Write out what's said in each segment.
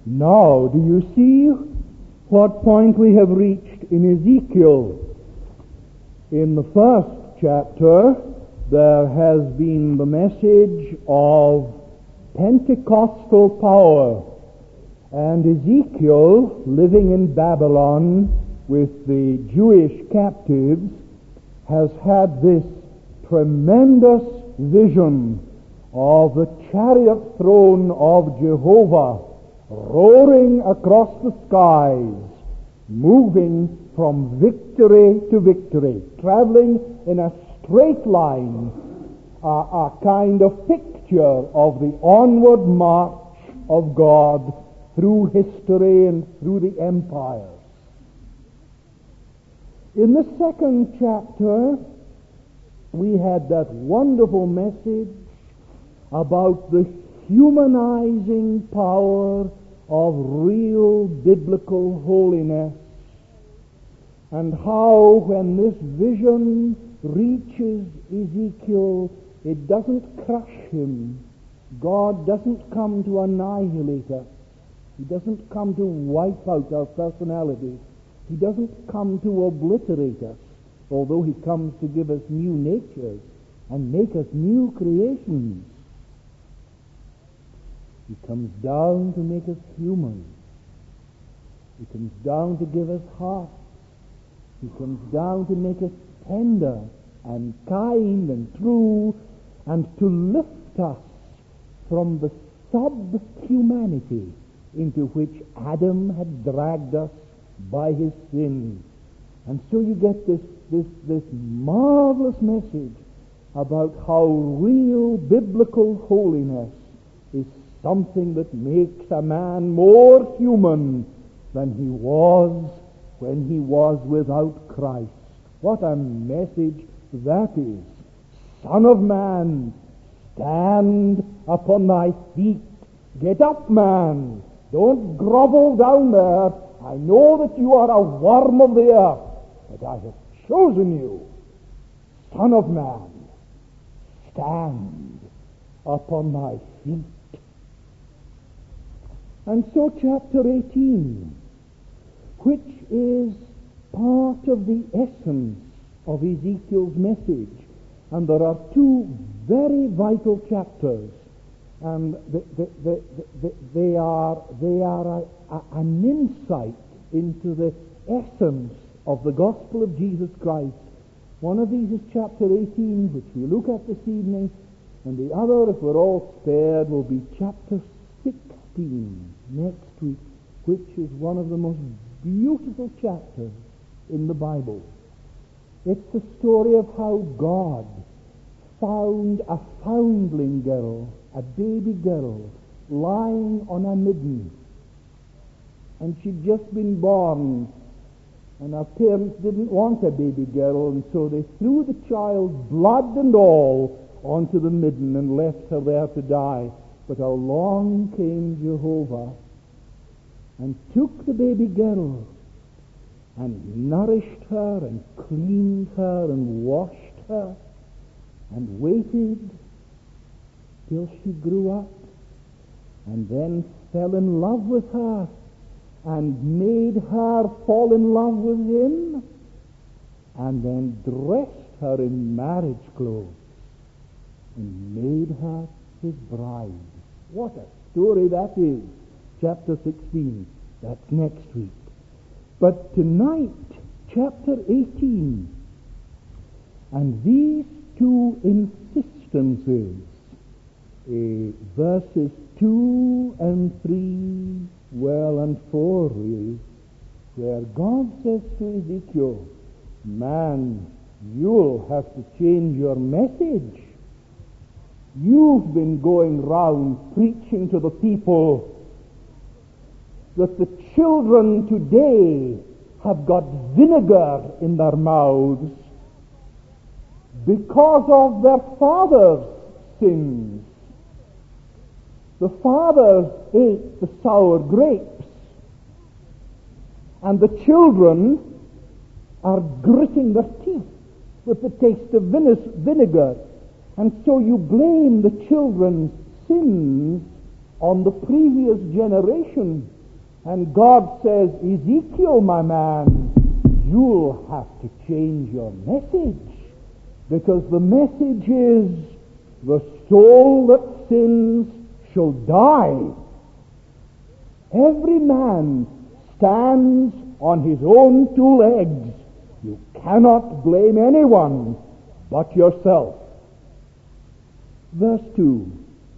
Now, do you see what point we have reached in Ezekiel? In the first chapter, there has been the message of Pentecostal power, and Ezekiel, living in Babylon with the Jewish captives, has had this tremendous vision of the chariot throne of Jehovah roaring across the skies, moving from victory to victory, traveling in a straight line, a kind of picture of the onward march of God through history and through the empires. In the second chapter, we had that wonderful message about the humanizing power of real biblical holiness, and how when this vision reaches Ezekiel, it doesn't crush him. God doesn't come to annihilate us. He doesn't come to wipe out our personality. He doesn't come to obliterate us, although he comes to give us new natures and make us new creations. He comes down to make us human. He comes down to give us hearts. He comes down to make us tender and kind and true, and to lift us from the sub-humanity into which Adam had dragged us by his sin. And so you get this marvelous message about how real biblical holiness is something that makes a man more human than he was when he was without Christ. What a message that is. Son of man, stand upon thy feet. Get up, man. Don't grovel down there. I know that you are a worm of the earth, but I have chosen you. Son of man, stand upon thy feet. And so chapter 18, which is part of the essence of Ezekiel's message, and there are two very vital chapters, and they are an insight into the essence of the gospel of Jesus Christ. One of these is chapter 18, which we look at this evening, and the other, if we're all spared, will be chapter 16 next week, which is one of the most beautiful chapters in the Bible. It's the story of how God found a foundling girl, a baby girl, lying on a midden. And she'd just been born, and her parents didn't want a baby girl, and so they threw the child, blood and all, onto the midden and left her there to die. But along came Jehovah and took the baby girl and nourished her and cleaned her and washed her and waited till she grew up, and then fell in love with her and made her fall in love with him, and then dressed her in marriage clothes and made her his bride. What a story that is. Chapter 16. That's next week. But tonight, chapter 18, and these two insistences, verses 2 and 3, well, and 4 really, where God says to Ezekiel, man, you'll have to change your message. You've been going round preaching to the people that the children today have got vinegar in their mouths because of their fathers' sins. The fathers ate the sour grapes, and the children are gritting their teeth with the taste of vinegar. And so you blame the children's sins on the previous generation. And God says, Ezekiel, my man, you'll have to change your message. Because the message is, the soul that sins shall die. Every man stands on his own two legs. You cannot blame anyone but yourself. Verse 2.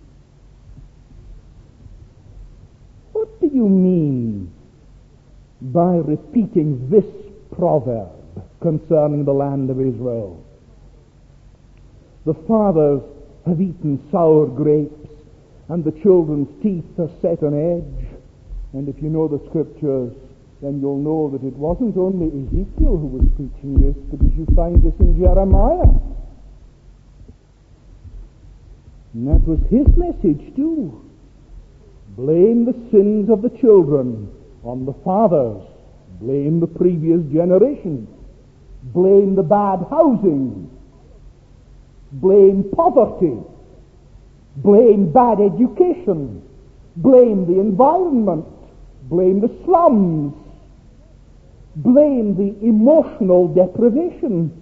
What do you mean by repeating this proverb concerning the land of Israel? The fathers have eaten sour grapes, and the children's teeth are set on edge. And if you know the scriptures, then you'll know that it wasn't only Ezekiel who was preaching this, because you find this in Jeremiah. And that was his message too. Blame the sins of the children on the fathers. Blame the previous generation. Blame the bad housing. Blame poverty. Blame bad education. Blame the environment. Blame the slums. Blame the emotional deprivation.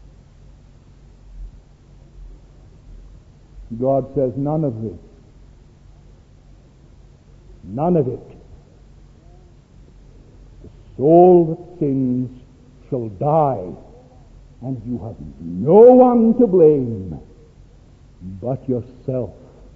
God says none of this. None of it. The soul that sins shall die, and you have no one to blame but yourself.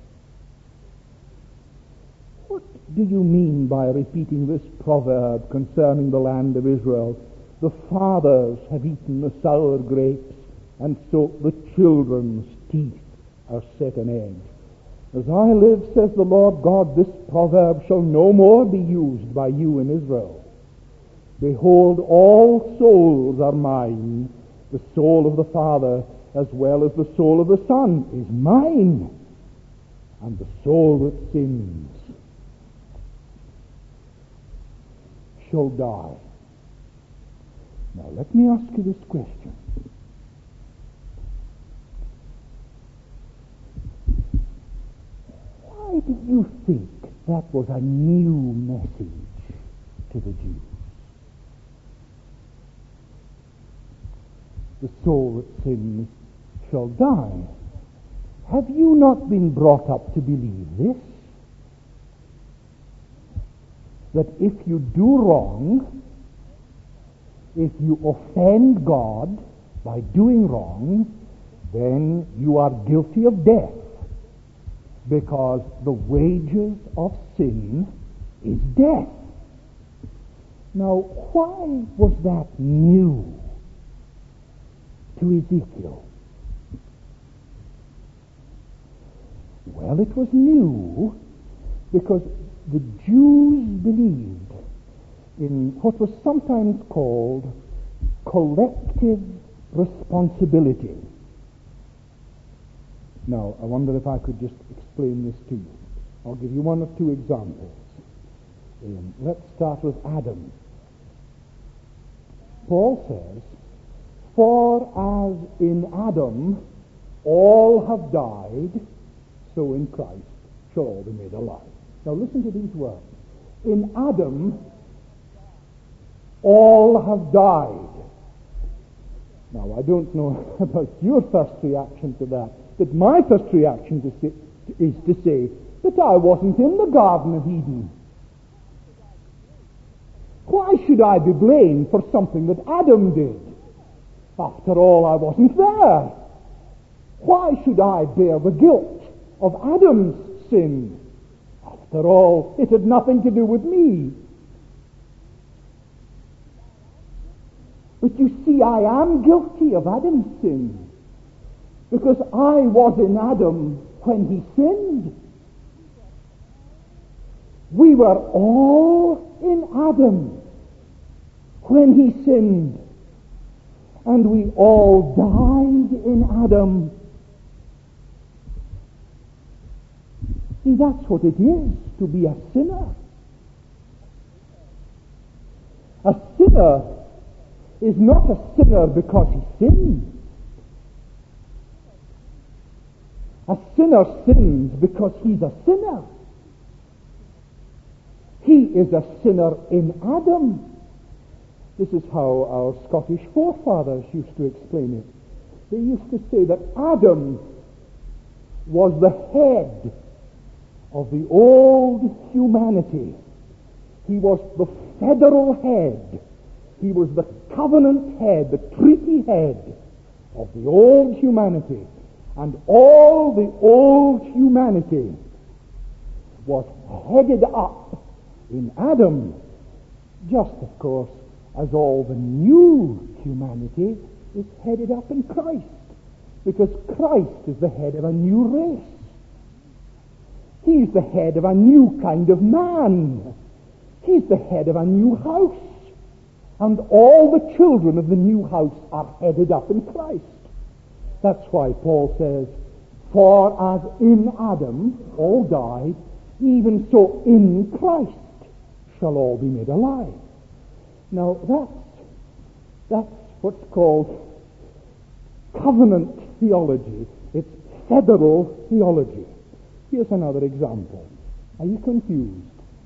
What do you mean by repeating this proverb concerning the land of Israel? The fathers have eaten the sour grapes, and so the children's teeth are set on edge. As I live, says the Lord God, this proverb shall no more be used by you in Israel. Behold, all souls are mine. The soul of the Father as well as the soul of the Son is mine. And the soul that sins shall die. Now let me ask you this question. Why do you think that was a new message to the Jews? The soul that sins shall die. Have you not been brought up to believe this? That if you do wrong, if you offend God by doing wrong, then you are guilty of death, because the wages of sin is death. Now, why was that new to Ezekiel? Well, it was new because the Jews believed in what was sometimes called collective responsibility. Now, I wonder if I could just explain this to you. I'll give you one or two examples. Let's start with Adam. Paul says, "For as in Adam all have died, so in Christ shall all be made alive." Now listen to these words. In Adam all have died. Now I don't know about your first reaction to that, but my first reaction is to say that I wasn't in the Garden of Eden. Why should I be blamed for something that Adam did? After all, I wasn't there. Why should I bear the guilt of Adam's sin? After all, it had nothing to do with me. But you see, I am guilty of Adam's sin, because I was in Adam when he sinned. We were all in Adam when he sinned, and we all died in Adam. See, that's what it is to be a sinner. A sinner is not a sinner because he sins. A sinner sins because he's a sinner. He he is a sinner in Adam. This is how our Scottish forefathers used to explain it. They used to say that Adam was the head of the old humanity. He was the federal head. He was the covenant head, the treaty head of the old humanity. And all the old humanity was headed up in Adam, just, of course, as all the new humanity is headed up in Christ, because Christ is the head of a new race. He's the head of a new kind of man. He's the head of a new house. And all the children of the new house are headed up in Christ. That's why Paul says, for as in Adam all died, even so in Christ shall all be made alive. Now that's what's called covenant theology. It's federal theology. Here's another example. Are you confused?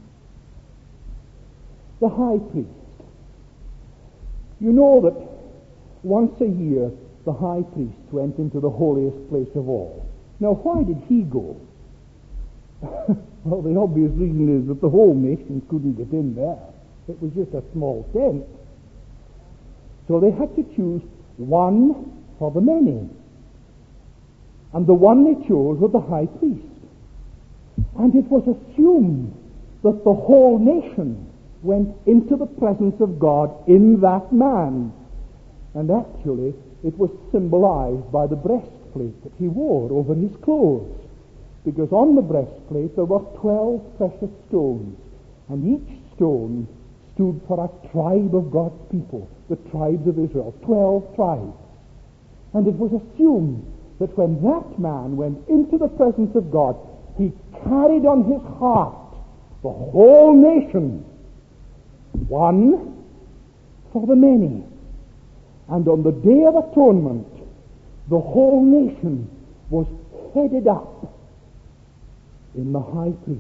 The high priest. You know that once a year the high priest went into the holiest place of all. Now, why did he go? Well, the obvious reason is that the whole nation couldn't get in there. It was just a small tent. So they had to choose one for the many. And the one they chose was the high priest. And it was assumed that the whole nation went into the presence of God in that man. And actually, it was symbolized by the breastplate that he wore over his clothes. Because on the breastplate there were 12 precious stones. And each stone stood for a tribe of God's people, the tribes of Israel, 12 tribes. And it was assumed that when that man went into the presence of God, he carried on his heart the whole nation, one for the many. And on the Day of Atonement, the whole nation was headed up in the high priest.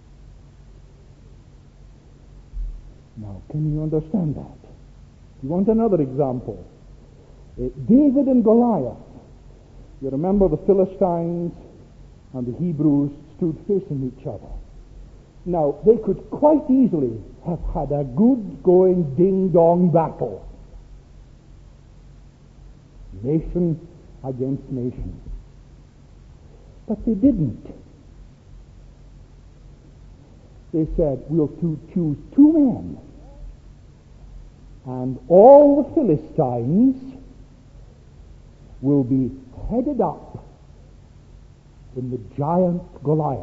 Now, can you understand that? You want another example? David and Goliath. You remember the Philistines and the Hebrews stood facing each other. Now, they could quite easily have had a good going ding-dong battle. Nation against nation. But they didn't. They said, we'll choose two men, and all the Philistines will be headed up in the giant Goliath.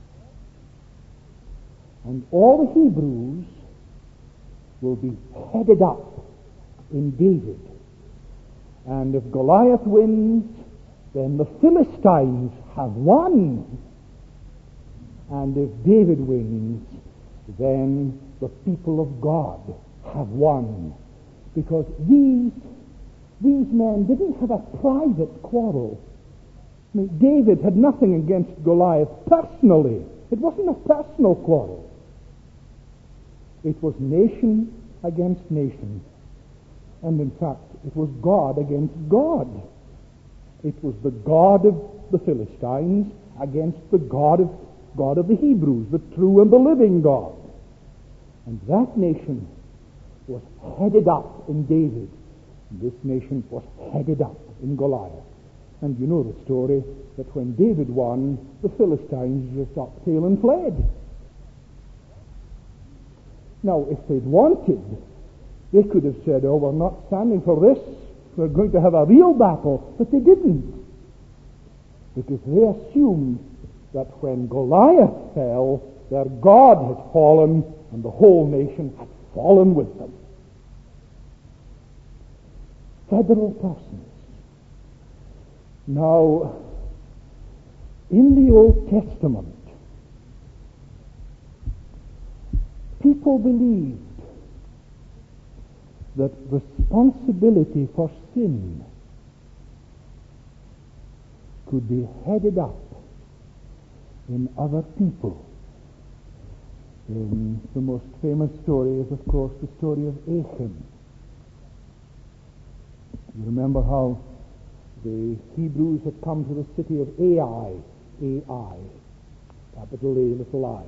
And all the Hebrews will be headed up in David. And if Goliath wins, then the Philistines have won. And if David wins, then the people of God have won. Because these men didn't have a private quarrel. I mean, David had nothing against Goliath personally. It wasn't a personal quarrel. It was nation against nation. And in fact, it was God against God. It was the God of the Philistines against the God of the Hebrews, the true and the living God. And that nation was headed up in David. And this nation was headed up in Goliath. And you know the story, that when David won, the Philistines just up tail and fled. Now, if they'd wanted, they could have said, oh, we're not standing for this. We're going to have a real battle. But they didn't. Because they assumed that when Goliath fell, their God had fallen, and the whole nation had fallen with them. Federal persons. Now, in the Old Testament, people believed that responsibility for sin could be headed up in other people. The most famous story is, of course, the story of Achan. You remember how the Hebrews had come to the city of Ai, A-I, capital A, little I.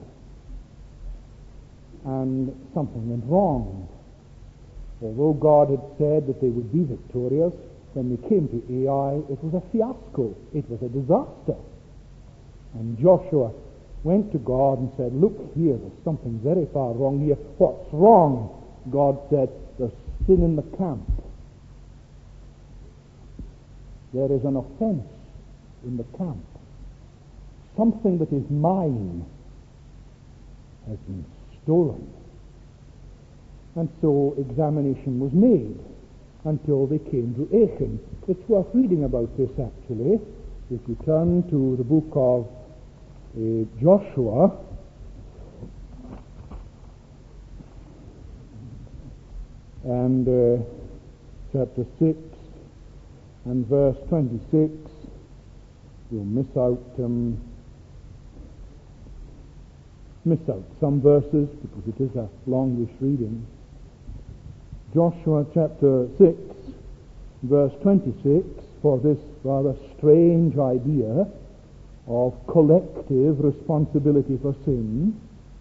And something went wrong. Although God had said that they would be victorious, when they came to Ai, it was a fiasco. It was a disaster. And Joshua went to God and said, look here, there's something very far wrong here. What's wrong? God said, there's sin in the camp. There is an offense in the camp. Something that is mine has been stolen. And so examination was made until they came to Achan. It's worth reading about this, actually. If you turn to the book of Joshua, and chapter 6 and verse 26, you'll miss out some verses because it is a longish reading. Joshua chapter 6, verse 26, for this rather strange idea of collective responsibility for sin.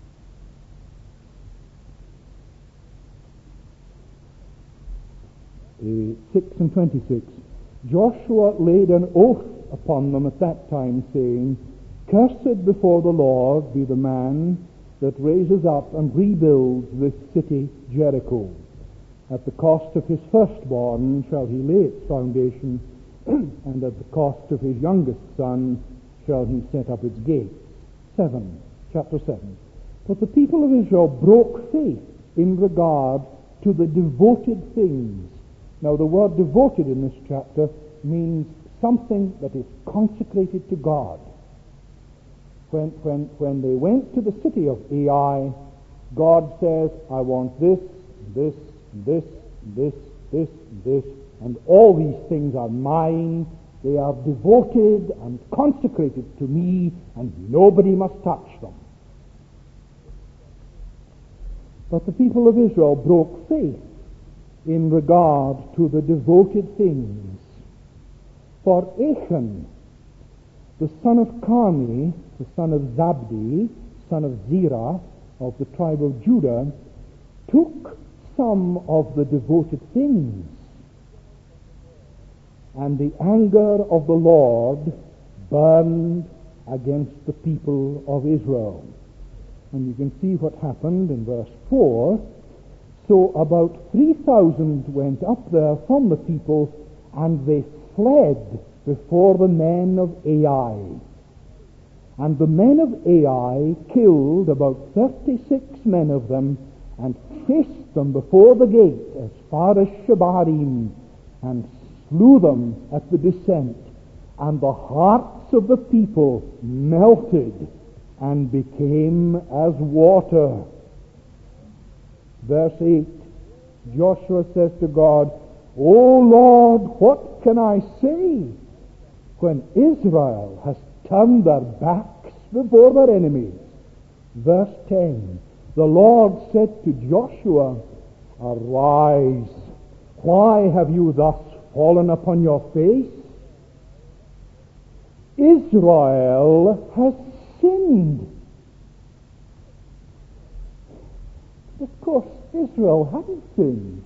Uh, 6 and 26. Joshua laid an oath upon them at that time, saying, cursed before the Lord be the man that raises up and rebuilds this city Jericho. At the cost of his firstborn shall he lay its foundation, and at the cost of his youngest son shall he set up its gates. Chapter 7. But the people of Israel broke faith in regard to the devoted things. Now the word devoted in this chapter means something that is consecrated to God. When they went to the city of Ai, God says, I want this, this, this, this, this, this, and all these things are mine. They are devoted and consecrated to me, and nobody must touch them. But the people of Israel broke faith in regard to the devoted things. For Achan, the son of Carmi, the son of Zabdi, son of Zerah, of the tribe of Judah, took some of the devoted things, and the anger of the Lord burned against the people of Israel. And you can see what happened in verse 4. So about 3,000 went up there from the people, and they fled before the men of Ai. And the men of Ai killed about 36 men of them, and chased them before the gate as far as Shebarim, and slew them at the descent. And the hearts of the people melted and became as water. Verse 8, Joshua says to God, O Lord, what can I say when Israel has turned their backs before their enemies? Verse 10, the Lord said to Joshua, Arise, why have you thus fallen upon your face? Israel has sinned. Of course, Israel hadn't sinned.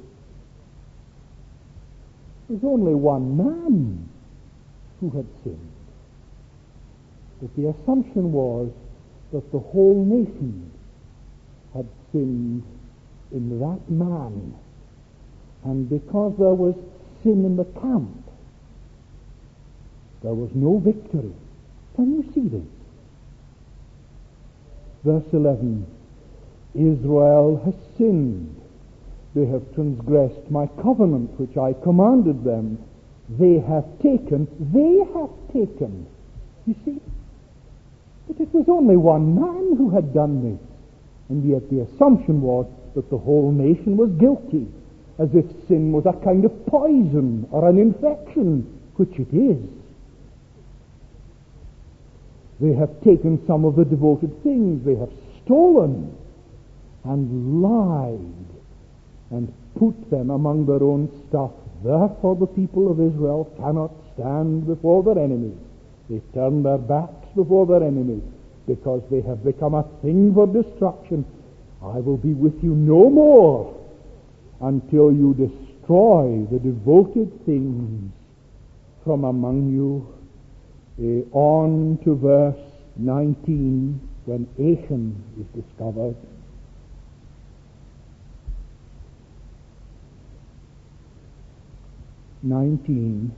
There's only one man who had sinned. But the assumption was that the whole nation had sinned in that man. And because there was sin in the camp, there was no victory. Can you see this? Verse 11, Israel has sinned. They have transgressed my covenant which I commanded them. They have taken. You see? But it was only one man who had done this. And yet the assumption was that the whole nation was guilty, as if sin was a kind of poison or an infection, which it is. They have taken some of the devoted things. They have stolen. and lied and put them among their own stuff. Therefore the people of Israel cannot stand before their enemies. They turn their backs before their enemies because they have become a thing for destruction. I will be with you no more until you destroy the devoted things from among you. On to verse 19, when Achan is discovered. Then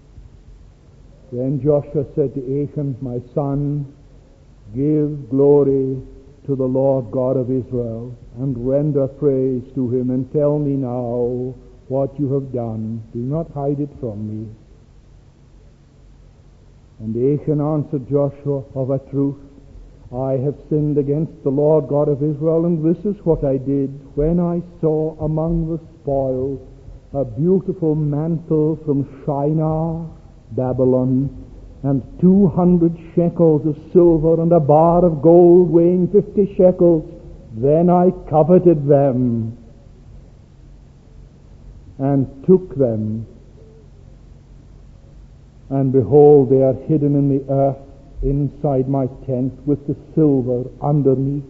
Joshua said to Achan, my son, give glory to the Lord God of Israel, and render praise to him, and tell me now what you have done. Do not hide it from me. And Achan answered Joshua, of a truth, I have sinned against the Lord God of Israel, and this is what I did when I saw among the spoil a beautiful mantle from Shinar, Babylon, and 200 shekels of silver, and a bar of gold weighing 50 shekels. Then I coveted them, and took them, and behold, they are hidden in the earth inside my tent, with the silver underneath.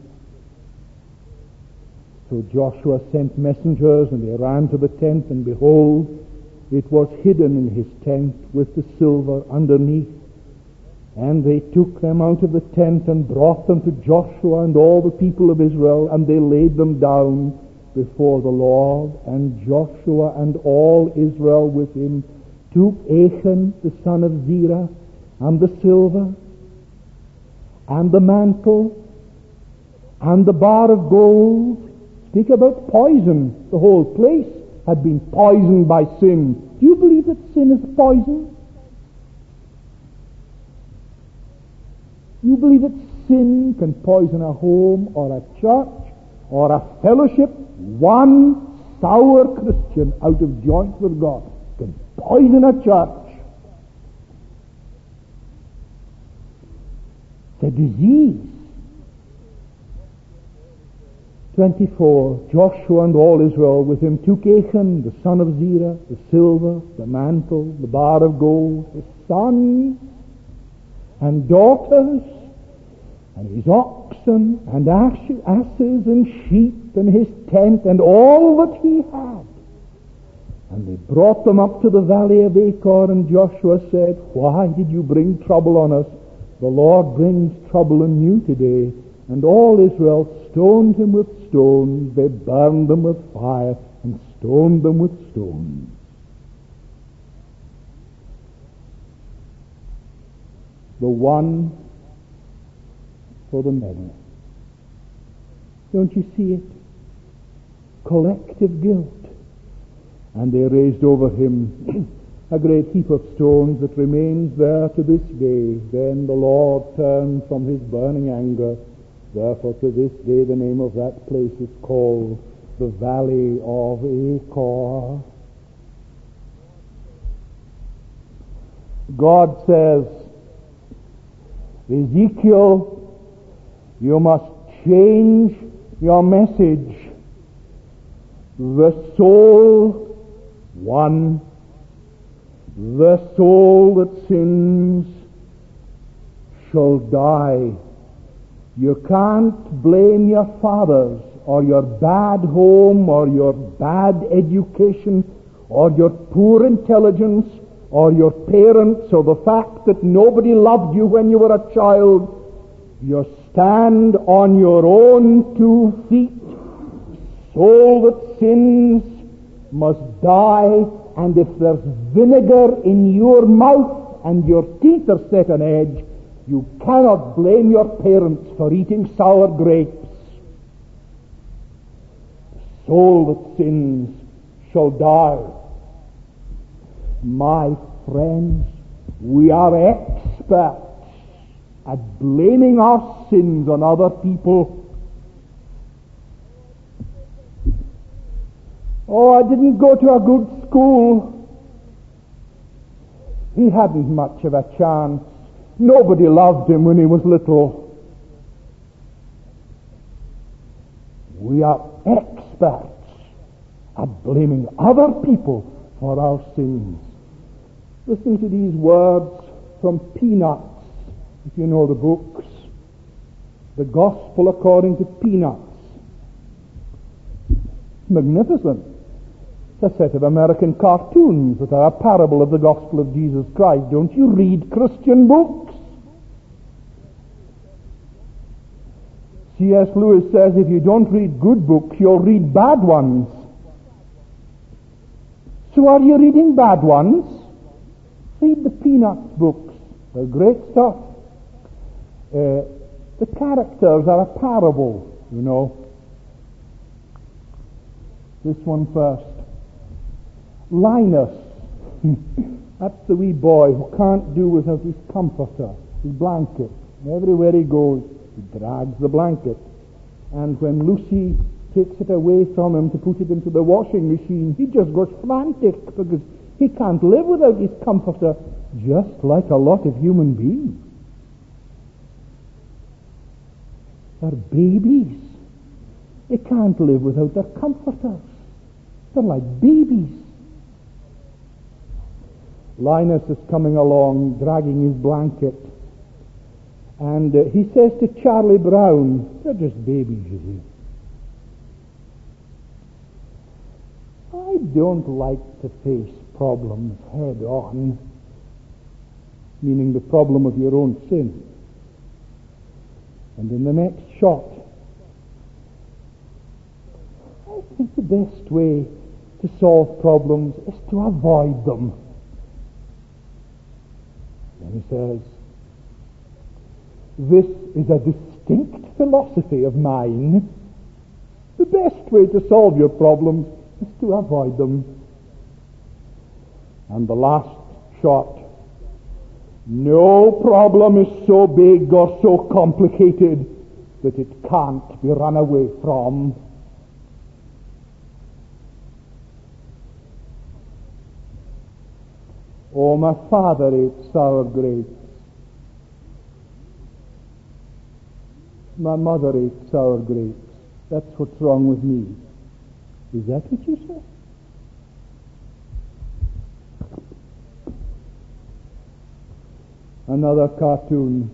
So Joshua sent messengers, and they ran to the tent, and behold, it was hidden in his tent with the silver underneath. And they took them out of the tent and brought them to Joshua and all the people of Israel, and they laid them down before the Lord. And Joshua and all Israel with him took Achan the son of Zerah, and the silver, and the mantle, and the bar of gold. Speak about poison. The whole place had been poisoned by sin. Do you believe that sin is poison? You believe that sin can poison a home or a church or a fellowship? One sour Christian out of joint with God can poison a church. It's a disease. 24. Joshua and all Israel with him took Achan the son of Zerah, the silver, the mantle, the bar of gold, his sons and daughters, and his oxen and asses and sheep, and his tent, and all that he had. And they brought them up to the valley of Achor, and Joshua said, why did you bring trouble on us? The Lord brings trouble on you today. And all Israel stoned him with stones. They burned them with fire, and stoned them with stones. The one for the many. Don't you see it? Collective guilt. And they raised over him a great heap of stones that remains there to this day. Then the Lord turned from his burning anger. Therefore to this day the name of that place is called the Valley of Achor. God says, Ezekiel, you must change your message. The soul, one, the soul that sins shall die. You can't blame your fathers or your bad home or your bad education or your poor intelligence or your parents or the fact that nobody loved you when you were a child. You stand on your own 2 feet. Soul that sins must die, and if there's vinegar in your mouth and your teeth are set on edge, you cannot blame your parents for eating sour grapes. The soul that sins shall die. My friends, we are experts at blaming our sins on other people. Oh, I didn't go to a good school. He hadn't much of a chance. Nobody loved him when he was little. We are experts at blaming other people for our sins. Listen to these words from Peanuts, if you know the books. The Gospel according to Peanuts. Magnificent. It's a set of American cartoons that are a parable of the gospel of Jesus Christ. Don't you read Christian books? C.S. Lewis says if you don't read good books, you'll read bad ones. So are you reading bad ones? Read the Peanuts books. They're great stuff. The characters are a parable, you know. This one first. Linus. That's the wee boy who can't do without his comforter, his blanket. Everywhere he goes, he drags the blanket. And when Lucy takes it away from him to put it into the washing machine, he just goes frantic because he can't live without his comforter, just like a lot of human beings. They're babies. They can't live without their comforters. They're like babies. Linus is coming along, dragging his blanket. And he says to Charlie Brown, they're just babies, you see. I don't like to face problems head on, meaning the problem of your own sin. And in the next shot, I think the best way to solve problems is to avoid them. And he says, this is a distinct philosophy of mine. The best way to solve your problems is to avoid them. And the last shot, no problem is so big or so complicated that it can't be run away from. Oh, my father ate sour grapes. My mother ate sour grapes. That's what's wrong with me. Is that what you say? Another cartoon.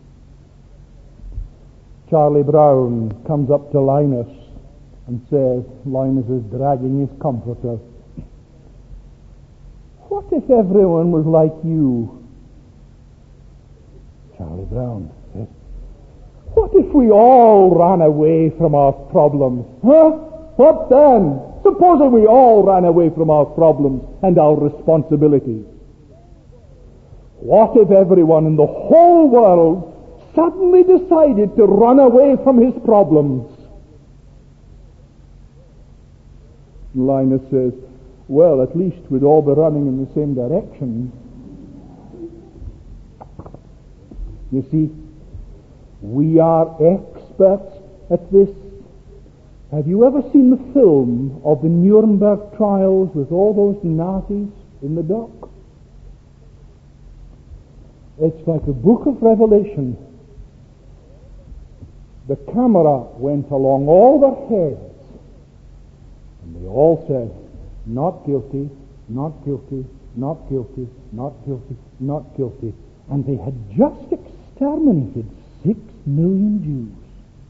Charlie Brown comes up to Linus and says, Linus is dragging his comforter. What if everyone was like you? Charlie Brown says, what if we all ran away from our problems? Huh? What then? Supposing we all ran away from our problems and our responsibilities. What if everyone in the whole world suddenly decided to run away from his problems? Linus says, well, at least we'd all be running in the same direction. You see, we are experts at this. Have you ever seen the film of the Nuremberg trials with all those Nazis in the dock? It's like a book of Revelation. The camera went along all their heads, and they all said, not guilty, not guilty, not guilty, not guilty, not guilty. And they had just exterminated 6 million Jews.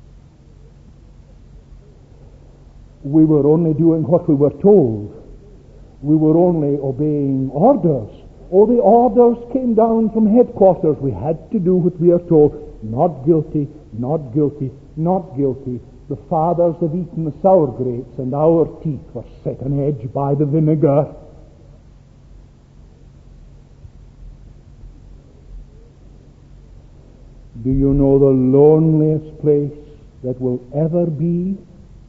We were only doing what we were told. We were only obeying orders. All the orders came down from headquarters. We had to do what we are told. Not guilty, not guilty, not guilty. The fathers have eaten the sour grapes, and our teeth were set on edge by the vinegar. Do you know the loneliest place that will ever be?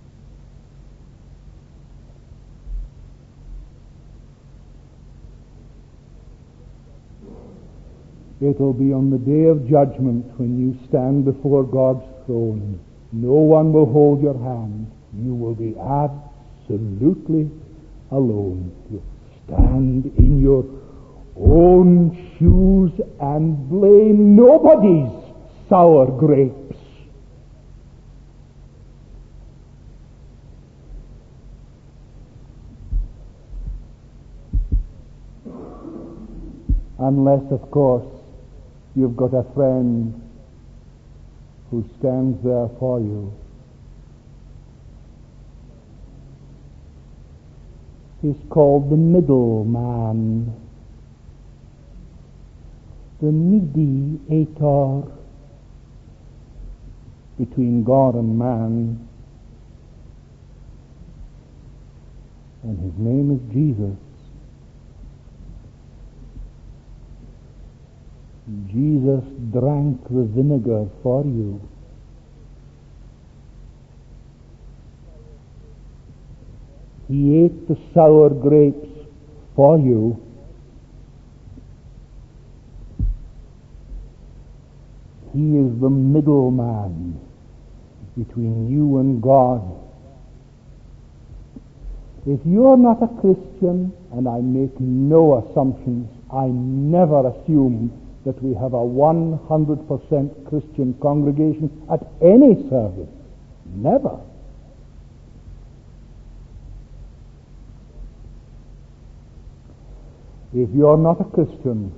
It'll be on the day of judgment when you stand before God's throne. No one will hold your hand. You will be absolutely alone. You stand in your own shoes and blame nobody's sour grapes. unless, of course, you've got a friend who stands there for you. He's called the middleman, the mediator between God and man, and his name is Jesus. Jesus drank the vinegar for you. He ate the sour grapes for you. He is the middleman between you and God. If you're not a Christian, and I make no assumptions, I never assume that we have a 100% Christian congregation at any service. Never. If you're not a Christian,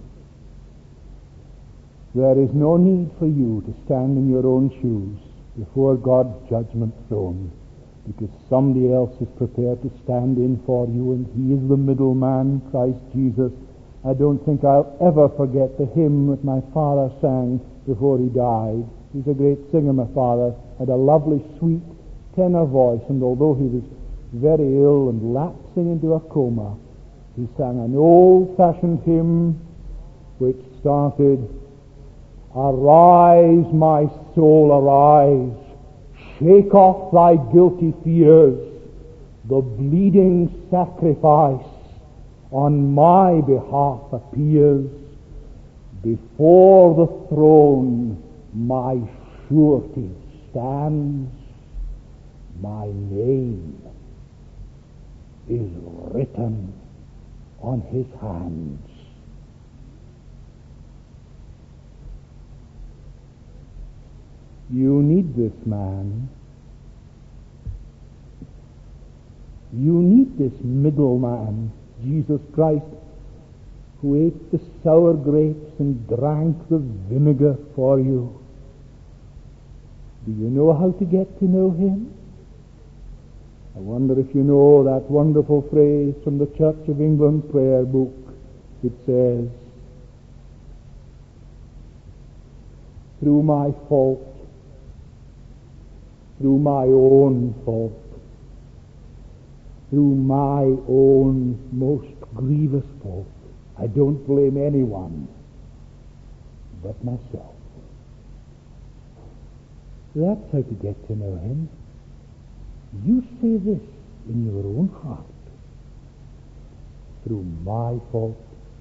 there is no need for you to stand in your own shoes before God's judgment throne, because somebody else is prepared to stand in for you, and he is the middleman, Christ Jesus. I don't think I'll ever forget the hymn that my father sang before he died. He's a great singer, my father, had a lovely, sweet tenor voice, and although he was very ill and lapsing into a coma, he sang an old-fashioned hymn which started, "Arise, my soul, arise, shake off thy guilty fears, the bleeding sacrifice on my behalf appears, before the throne my surety stands, my name is written on his hands." You need this man. You need this middleman, Jesus Christ, who ate the sour grapes and drank the vinegar for you. Do you know how to get to know him? I wonder if you know that wonderful phrase from the Church of England prayer book. It says, "Through my fault, through my own fault, through my own most grievous fault, I don't blame anyone but myself." That's how to get to know him. You say this in your own heart. Through my fault,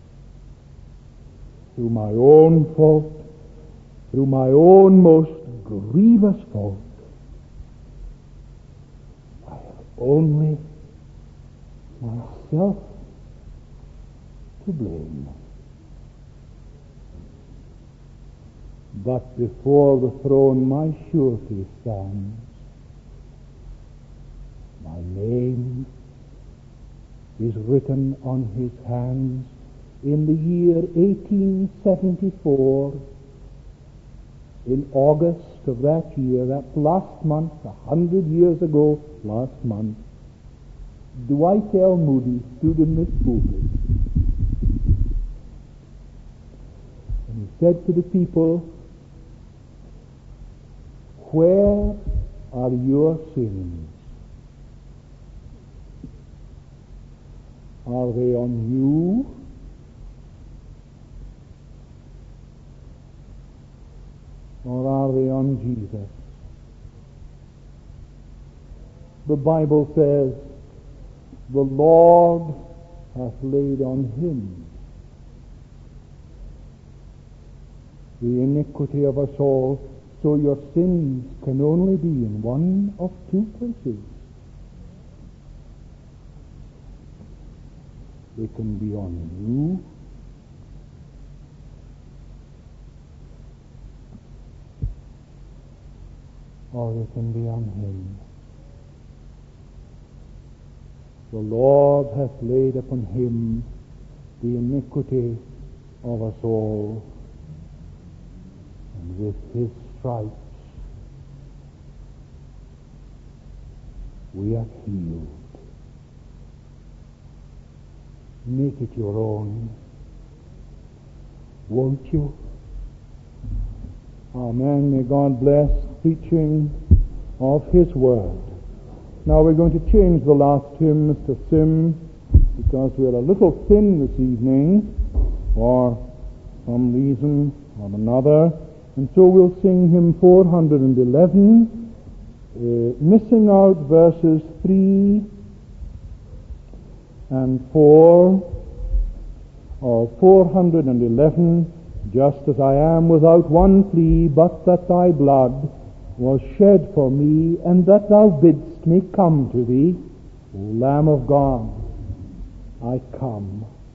through my own fault, through my own most grievous fault, I have only myself to blame. But before the throne my surety stands. My name is written on his hands. In the year 1874, in August of that year, that's last month, 100 years ago, last month, Dwight L. Moody stood in this pulpit and he said to the people, "Where are your sins? Are they on you? Or are they on Jesus?" The Bible says, "The Lord hath laid on him the iniquity of us all." So your sins can only be in one of two places. They can be on you, or they can be on him. The Lord hath laid upon him the iniquity of us all. And with his stripes we are healed. Make it your own, won't you? Amen. May God bless preaching of his word. Now we're going to change the last hymn, Mr. Sim, because we're a little thin this evening for some reason or another. And so we'll sing hymn 411, missing out verses 3 and 4 of 411. Just as I am without one plea, but that thy blood was shed for me, and that thou bidst me come to thee, O Lamb of God, I come.